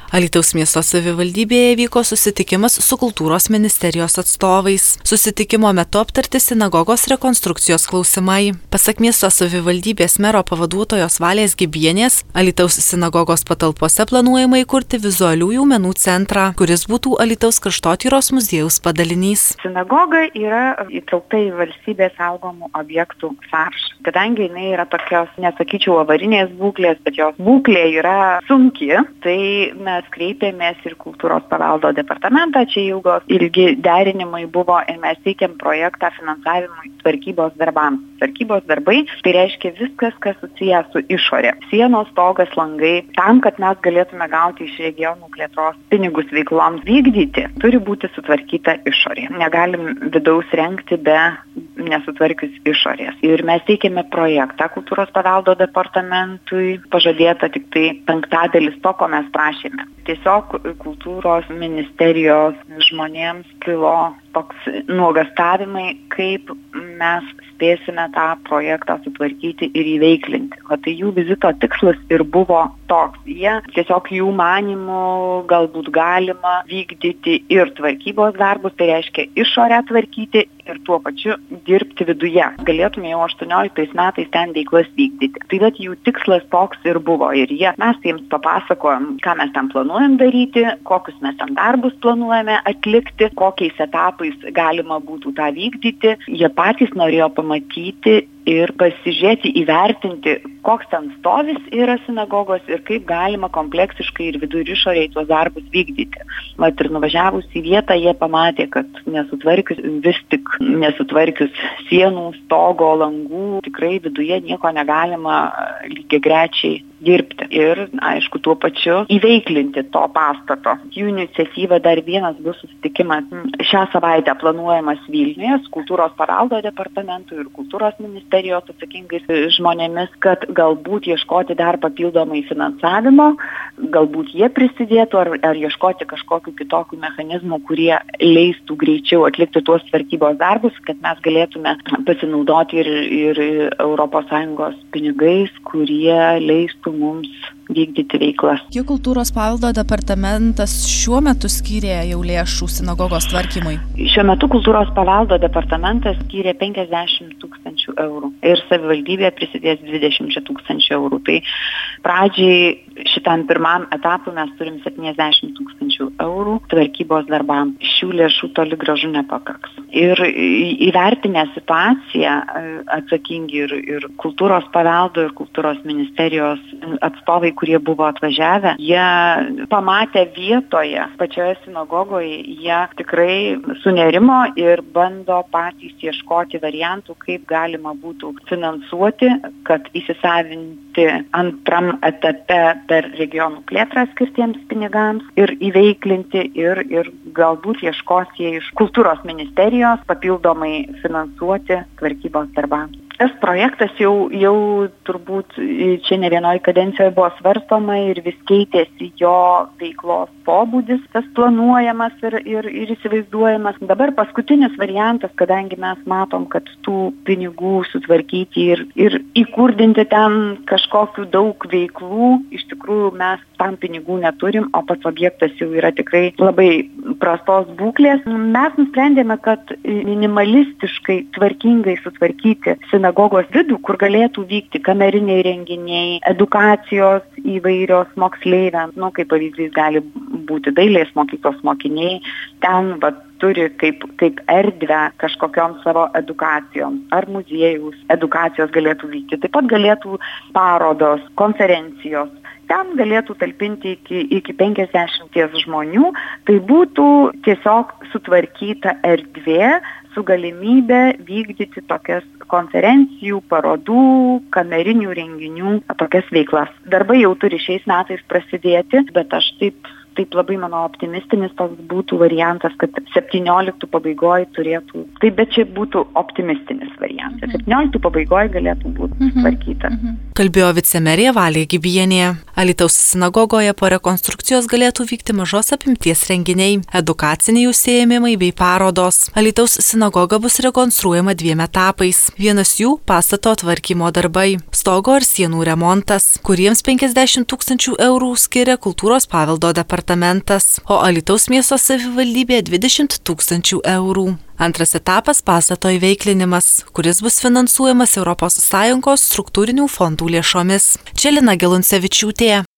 Alytaus miesto savivaldybėje vyko susitikimas su kultūros ministerijos atstovais. Susitikimo metu aptarti sinagogos rekonstrukcijos klausimai. Pasak miesto savivaldybės mero pavaduotojos Valės Gibienės, Alytaus sinagogos patalpose planuojama įkurti vizualiųjų menų centrą, kuris būtų Alytaus kraštotyros muziejaus padalinys. Sinagoga yra įtraukta į valstybės saugomų objektų sąrašą. Kadangi jinai yra tokios, nesakyčiau, avarinės būklės, bet jos būklė yra sunki, tai mes kreipėmės ir kultūros paveldo departamentą, čia ilgi derinimai buvo ir mes teikėm projektą finansavimui tvarkybos darbams. Tvarkybos darbai, tai reiškia viskas, kas susiję su išorė. Sienos, stogas, langai, tam, kad mes galėtume gauti iš regionų plėtros pinigus veikloms vykdyti, turi būti sutvarkyta išorė. Negalim vidaus rengti be nesutvarkius išorės. Ir mes teikėme projektą kultūros paveldo departamentui, pažadėta tik tai 5/5 to, ko mes prašėme. Tiesiog kultūros ministerijos žmonėms kilo toks nuogastavimai, kaip mes spėsime tą projektą sutvarkyti ir įveiklinti. O tai jų vizito tikslas ir buvo toks. Jie tiesiog jų manymų galbūt galima vykdyti ir tvarkybos darbus, tai reiškia išorę tvarkyti ir tuo pačiu dirbti viduje. Galėtume jau 18 metais ten veiklas vykdyti. Tai bet jų tikslas toks ir buvo. Ir mes jiems papasakojom, ką mes ten planuojam daryti, kokius mes ten darbus planuojame atlikti, kokiais etapais galima būtų tą vykdyti. Jie patys norėjo pamatyti ir pasižiūrėti, įvertinti, koks ten stovis yra sinagogos ir kaip galima kompleksiškai ir vidur išoriai tuos darbus vykdyti. Vat ir nuvažiavus į vietą, jie pamatė, kad nesutvarkius sienų, stogo, langų, tikrai viduje nieko negalima lygiagrečiai dirbti. Ir, aišku, tuo pačiu įveiklinti to pastato. Jų iniciatyva dar vienas bus susitikimas šią savaitę planuojamas Vilniuje su kultūros paveldo departamentu ir kultūros ministerijos atsakingais žmonėmis, kad galbūt ieškoti dar papildomai finansavimo, galbūt jie prisidėtų ar ieškoti kažkokių kitokių mechanizmų, kurie leistų greičiau atlikti tuos tvarkybos darbus, kad mes galėtume pasinaudoti ir ES pinigais, kurie leistų mums vykdyti veiklas. Kiek kultūros paveldo departamentas šiuo metu skyrė jau lėšų sinagogos tvarkymui? Šiuo metu kultūros paveldo departamentas skyrė 50 000 eurų ir savivaldybė prisidės 20 000 eurų. Tai pradžiai šitam pirmam etapui mes turim 70 000 eurų tvarkybos darbams. Šių lėšų toli gražu nepakaks. Ir įvertinę situaciją atsakingi ir kultūros paveldo ir kultūros ministerijos atstovai, kurie buvo atvažiavę, jie pamatę vietoje, pačioje sinagogoje, jie tikrai sunerimo ir bando patys ieškoti variantų, kaip galima būtų finansuoti, kad įsisavinti antram etape per regionų plėtrą skirtiems pinigams ir įveiklinti ir galbūt ieškos jie iš kultūros ministerijos papildomai finansuoti tvarkybos darbams. Tas projektas jau turbūt čia ne vienoje kadencijoje buvo svarstoma ir vis keitėsi jo veiklos pobūdis, tas planuojamas ir įsivaizduojamas. Dabar paskutinis variantas, kadangi mes matom, kad tų pinigų sutvarkyti ir įkurdinti ten kažkokių daug veiklų, iš tikrųjų mes tam pinigų neturim, o pats objektas jau yra tikrai labai prastos būklės. Mes nusprendėme, kad minimalistiškai tvarkingai sutvarkyti sinagogos vidų, kur galėtų vykti kameriniai renginiai, edukacijos įvairios moksleiviams, kaip pavyzdys gali būti dailės mokyklos mokiniai, ten turi kaip erdvę kažkokiom savo edukacijom, ar muziejaus edukacijos galėtų vykti. Taip pat galėtų parodos, konferencijos. Ten galėtų talpinti iki 50 žmonių. Tai būtų tiesiog sutvarkyta erdvė su galimybė vykdyti tokias konferencijų, parodų, kamerinių renginių, tokias veiklas. Darbai jau turi šiais metais prasidėti, bet aš taip labai, manau, optimistinis toks būtų variantas, kad 17 pabaigoje turėtų, bet čia būtų optimistinis variantas. 17 pabaigoje galėtų būti tvarkyta. Kalbėjo vicemerė Valė Gibienė. Alytaus sinagogoje po rekonstrukcijos galėtų vykti mažos apimties renginiai, edukaciniai užsiėmimai bei parodos. Alytaus sinagoga bus rekonstruojama 2 etapais. Vienas jų – pastato tvarkymo darbai, stogo ir sienų remontas, kuriems 50 000 eurų skiria kultūros paveldo departamentas. departamentas, o Alytaus miesto savivaldybė 20 000 eurų. Antras etapas – pastato įveiklinimas, kuris bus finansuojamas ES struktūrinių fondų lėšomis. Čia Lina Geluncevičiūtė.